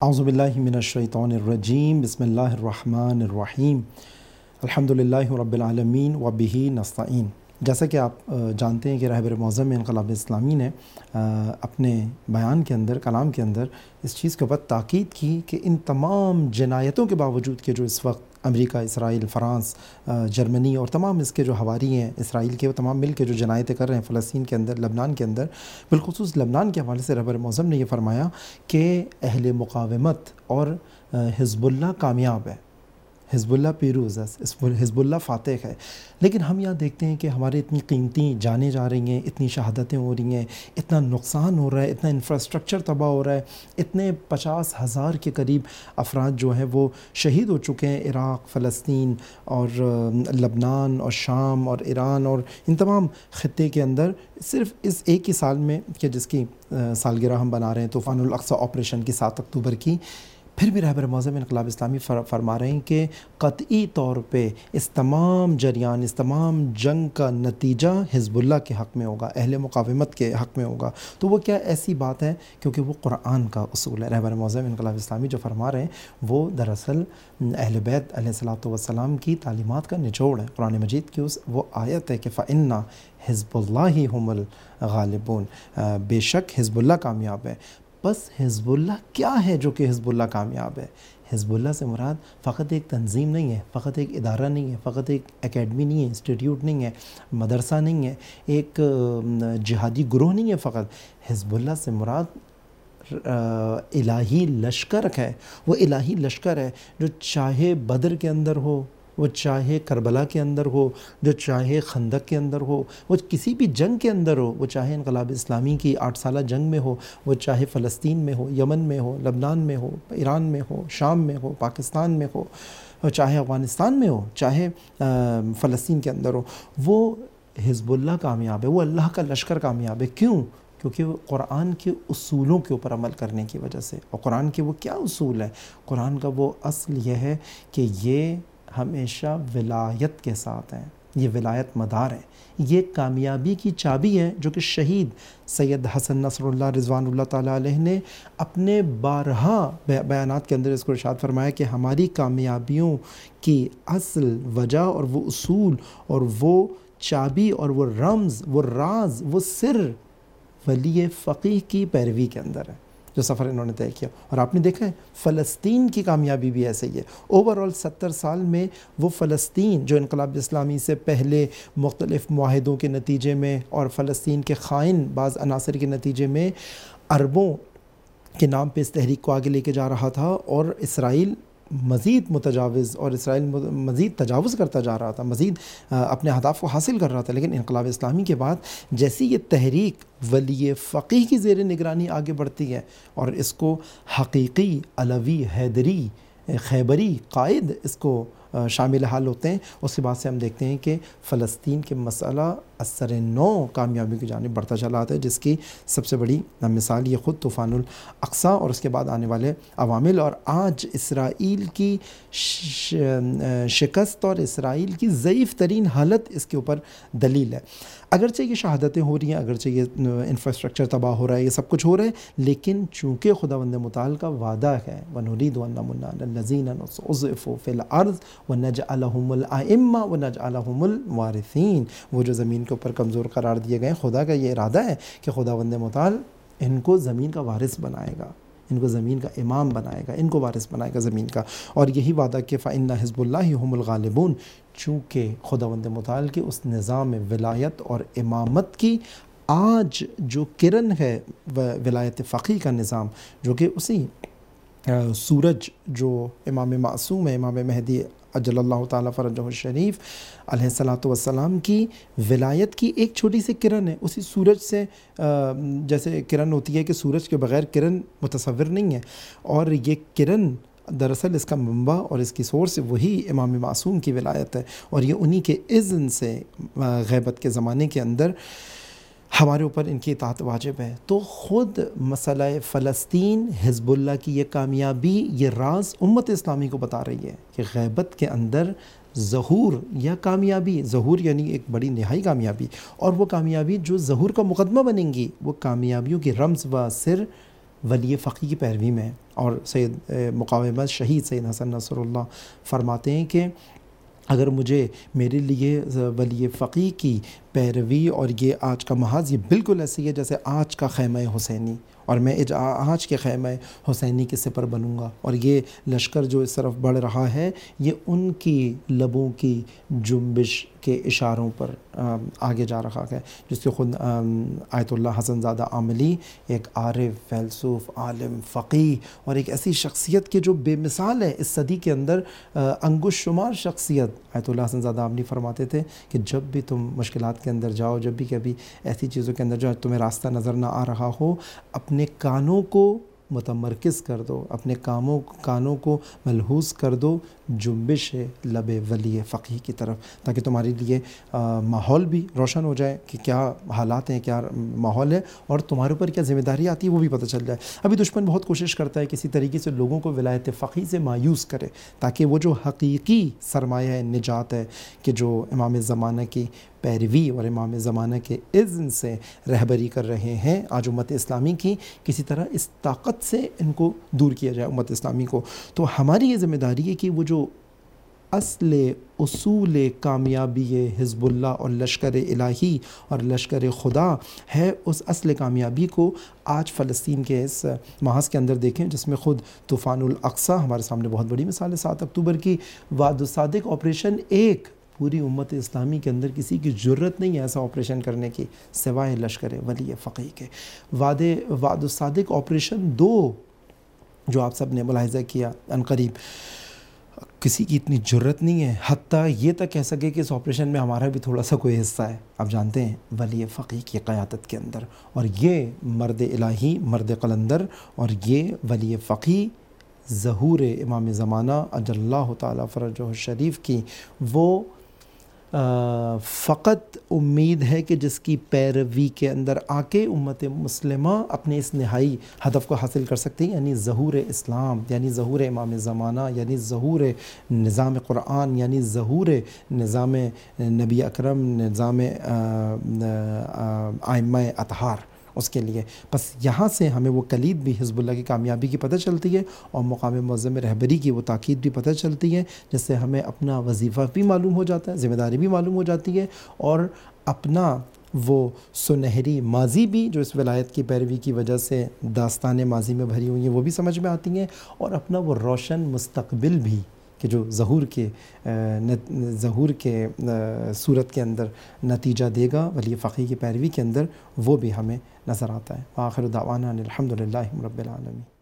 اعوذ باللہ من الشیطان الرجیم، بسم اللہ الرحمن الرحیم، الحمدللہ رب العالمین وبہ نستعین۔ جیسا کہ آپ جانتے ہیں کہ رہبر معظم انقلاب اسلامی نے اپنے بیان کے اندر، کلام کے اندر اس چیز کے اوپر تاکید کی کہ ان تمام جنایتوں کے باوجود کہ جو اس وقت امریکہ، اسرائیل، فرانس، جرمنی اور تمام اس کے جو حواری ہیں اسرائیل کے، وہ تمام مل کے جو جنایتیں کر رہے ہیں فلسطین کے اندر، لبنان کے اندر، بالخصوص لبنان کے حوالے سے رہبر معظم نے یہ فرمایا کہ اہل مقاومت اور حزب اللہ کامیاب ہے، حزب اللہ پیروز ہے، حزب اللہ فاتح ہے۔ لیکن ہم یہاں دیکھتے ہیں کہ ہمارے اتنی قیمتی جانیں جا رہی ہیں، اتنی شہادتیں ہو رہی ہیں، اتنا نقصان ہو رہا ہے، اتنا انفراسٹرکچر تباہ ہو رہا ہے، اتنے 50,000 کے قریب افراد جو ہیں وہ شہید ہو چکے ہیں، عراق، فلسطین اور لبنان اور شام اور ایران اور ان تمام خطے کے اندر صرف اس ایک ہی سال میں، کہ جس کی سالگرہ ہم بنا رہے ہیں طوفان الاقصی آپریشن کی 7 اکتوبر کی، پھر بھی رہبر معظم انقلاب اسلامی فرما رہے ہیں کہ قطعی طور پہ اس تمام جریان، اس تمام جنگ کا نتیجہ حزب اللہ کے حق میں ہوگا، اہل مقاومت کے حق میں ہوگا۔ تو وہ کیا ایسی بات ہے؟ کیونکہ وہ قرآن کا اصول ہے۔ رہبر معظم انقلاب اسلامی جو فرما رہے ہیں وہ دراصل اہل بیت علیہ الصلوۃ والسلام کی تعلیمات کا نچوڑ ہے۔ قرآن مجید کی وہ آیت ہے کہ فَإِنَّ حزب اللہ ہم الغالبون، بے شک حزب اللہ کامیاب ہے۔ بس حزب اللہ کیا ہے جو کہ حزب اللہ کامیاب ہے؟ حزب اللہ سے مراد فقط ایک تنظیم نہیں ہے، فقط ایک ادارہ نہیں ہے، فقط ایک اکیڈمی نہیں ہے، انسٹیٹیوٹ نہیں ہے، مدرسہ نہیں ہے، ایک جہادی گروہ نہیں ہے۔ فقط حزب اللہ سے مراد الہی لشکر ہے۔ وہ الہی لشکر ہے جو چاہے بدر کے اندر ہو، وہ چاہے کربلا کے اندر ہو، جو چاہے خندق کے اندر ہو، وہ کسی بھی جنگ کے اندر ہو، وہ چاہے انقلاب اسلامی کی 8 سالہ جنگ میں ہو، وہ چاہے فلسطین میں ہو، یمن میں ہو، لبنان میں ہو، ایران میں ہو، شام میں ہو، پاکستان میں ہو، چاہے افغانستان میں ہو، چاہے فلسطین کے اندر ہو، وہ حزب اللہ کامیاب ہے، وہ اللہ کا لشکر کامیاب ہے۔ کیوں؟ کیونکہ وہ قرآن کے اصولوں کے اوپر عمل کرنے کی وجہ سے۔ اور قرآن کے وہ کیا اصول ہے؟ قرآن کا وہ اصل یہ ہے کہ یہ ہمیشہ ولایت کے ساتھ ہیں، یہ ولایت مدار ہے، یہ کامیابی کی چابی ہے جو کہ شہید سید حسن نصر اللہ رضوان اللہ تعالیٰ علیہ نے اپنے بارہا بیانات کے اندر اس کو ارشاد فرمایا کہ ہماری کامیابیوں کی اصل وجہ اور وہ اصول اور وہ چابی اور وہ رمز، وہ راز، وہ سر ولی فقیہ کی پیروی کے اندر ہے، جو سفر انہوں نے طے کیا۔ اور آپ نے دیکھا ہے فلسطین کی کامیابی بھی ایسے ہی ہے۔ اوورآل 70 سال میں وہ فلسطین جو انقلاب اسلامی سے پہلے مختلف معاہدوں کے نتیجے میں اور فلسطین کے خائن بعض عناصر کے نتیجے میں عربوں کے نام پہ اس تحریک کو آگے لے کے جا رہا تھا، اور اسرائیل مزید متجاوز اور اسرائیل مزید تجاوز کرتا جا رہا تھا، مزید اپنے اہداف کو حاصل کر رہا تھا۔ لیکن انقلاب اسلامی کے بعد جیسی یہ تحریک ولی فقیہ کی زیر نگرانی آگے بڑھتی ہے اور اس کو حقیقی علوی حیدری خیبری قائد اس کو شامل حال ہوتے ہیں، اس کے بعد سے ہم دیکھتے ہیں کہ فلسطین کے مسئلہ اثر نو کامیابی کی جانب بڑھتا چلا آتا ہے، جس کی سب سے بڑی مثال یہ خود طوفان الاقصی اور اس کے بعد آنے والے عوامل، اور آج اسرائیل کی شکست اور اسرائیل کی ضعیف ترین حالت اس کے اوپر دلیل ہے۔ اگرچہ یہ شہادتیں ہو رہی ہیں، اگرچہ یہ انفراسٹرکچر تباہ ہو رہا ہے، یہ سب کچھ ہو رہا ہے، لیکن چونکہ خداوند متعال کا وعدہ ہے وَنُرِيدُ أَن نَّمُنَّ عَلَى الَّذِينَ اسْتُضْعِفُوا فِي الْأَرْضِ وَنَجْعَلَهُمُ الْأَئِمَّةَ وَنَجْعَلَهُمُ الْوَارِثِينَ۔ وہ جو زمین کے اوپر کمزور قرار دیے گئے، خدا کا یہ ارادہ ہے کہ خداوند متعال ان کو زمین کا وارث بنائے گا، ان کو زمین کا امام بنائے گا، ان کو وارث بنائے گا زمین کا۔ اور یہی وعدہ کہ فَإِنَّ حِزْبَ اللَّهِ هُمُ الْغَالِبُونَ، چونکہ خداوند متعال کے اس نظام ولایت اور امامت کی آج جو کرن ہے ولایت فقیہ کا نظام، جو کہ اسی سورج جو امام معصوم ہے، امام مہدی اجل اللہ تعالیٰ فرجہ الشریف علیہ الصلوۃ والسلام کی ولایت کی ایک چھوٹی سی کرن ہے، اسی سورج سے جیسے کرن ہوتی ہے کہ سورج کے بغیر کرن متصور نہیں ہے، اور یہ کرن دراصل اس کا منبع اور اس کی سورس وہی امام معصوم کی ولایت ہے، اور یہ انہی کے اذن سے غیبت کے زمانے کے اندر ہمارے اوپر ان کی اطاعت واجب ہے۔ تو خود مسئلہ فلسطین، حزب اللہ کی یہ کامیابی، یہ راز امت اسلامی کو بتا رہی ہے کہ غیبت کے اندر ظہور یا کامیابی، ظہور یعنی ایک بڑی نہائی کامیابی، اور وہ کامیابی جو ظہور کا مقدمہ بنیں گی، وہ کامیابیوں کی رمز و سر ولی فقی کی پیروی میں ہیں۔ اور سید مقاومت شہید سید حسن نصر اللہ فرماتے ہیں کہ اگر مجھے میرے لیے ولی فقی کی پیروی اور یہ آج کا محاذ یہ بالکل ایسی ہے جیسے آج کا خیمہ حسینی، اور میں آج کے خیمہ حسینی کے سپر بنوں گا، اور یہ لشکر جو اس طرف بڑھ رہا ہے یہ ان کی لبوں کی جنبش کے اشاروں پر آگے جا رہا ہے، جس کے خود آیت اللہ حسن زادہ عاملی ایک عارف، فیلسوف، عالم، فقی اور ایک ایسی شخصیت کے جو بے مثال ہے اس صدی کے اندر، انگشت شمار شخصیت۔ آیت اللہ حسن زادہ عاملی فرماتے تھے کہ جب بھی تم مشکلات کے اندر جاؤ، جب بھی کبھی ایسی چیزوں کے اندر جو تمہیں راستہ نظر نہ آ رہا ہو، اپنے کانوں کو متمرکز کر دو، اپنے کانوں کو ملحوظ کر دو جنبش لب ولی فقی کی طرف، تاکہ تمہارے لیے ماحول بھی روشن ہو جائے کہ کیا حالات ہیں، کیا ماحول ہے، اور تمہارے اوپر کیا ذمہ داری آتی ہے وہ بھی پتہ چل جائے۔ ابھی دشمن بہت کوشش کرتا ہے کسی طریقے سے لوگوں کو ولایت فقی سے مایوس کرے، تاکہ وہ جو حقیقی سرمایہ نجات ہے کہ جو امام زمانہ کی پیروی اور امام زمانہ کے اذن سے رہبری کر رہے ہیں آج امت اسلامی کی، کسی طرح اس طاقت سے ان کو دور کیا جائے امت اسلامی کو۔ تو ہماری یہ ذمہ داری ہے کہ وہ جو اصول کامیابی حزب اللہ اور لشکر الہی اور لشکر خدا ہے، اس اصل کامیابی کو آج فلسطین کے اس محاذ کے اندر دیکھیں، جس میں خود طوفان الاقصیٰ ہمارے سامنے بہت بڑی مثال ہے، 7 اکتوبر کی وعد الصادق آپریشن، ایک پوری امت اسلامی کے اندر کسی کی جرت نہیں ہے ایسا آپریشن کرنے کی سوائے لشکر ولی فقی کے۔ وعد الصادق آپریشن 2 جو آپ سب نے ملاحظہ کیا عنقریب، کسی کی اتنی جرت نہیں ہے حتیٰ یہ تک کہہ سکے کہ اس آپریشن میں ہمارا بھی تھوڑا سا کوئی حصہ ہے۔ آپ جانتے ہیں ولی فقی کی قیادت کے اندر، اور یہ مرد الہی، مرد قلندر، اور یہ ولی فقی ظہور امام زمانہ اجل اللہ تعالیٰ فرجہ الشریف کی وہ فقط امید ہے کہ جس کی پیروی کے اندر آ کے امت مسلمہ اپنے اس نہائی ہدف کو حاصل کر سکتی ہے، یعنی ظہور اسلام، یعنی ظہور امام زمانہ، یعنی ظہور نظام قرآن، یعنی ظہور نظام نبی اکرم، نظام ائمہ اطہار۔ اس کے لیے بس یہاں سے ہمیں وہ کلید بھی حزب اللہ کی کامیابی کی پتہ چلتی ہے، اور مقام معظم رہبری کی وہ تاکید بھی پتہ چلتی ہے، جس سے ہمیں اپنا وظیفہ بھی معلوم ہو جاتا ہے، ذمہ داری بھی معلوم ہو جاتی ہے، اور اپنا وہ سنہری ماضی بھی جو اس ولایت کی پیروی کی وجہ سے داستان ماضی میں بھری ہوئی ہیں وہ بھی سمجھ میں آتی ہیں، اور اپنا وہ روشن مستقبل بھی کہ جو ظہور کے صورت کے اندر نتیجہ دے گا ولی فقی کی پیروی کے اندر، وہ بھی ہمیں نظر آتا ہے۔ آخر دعوانا الحمدللہ رب العالمین۔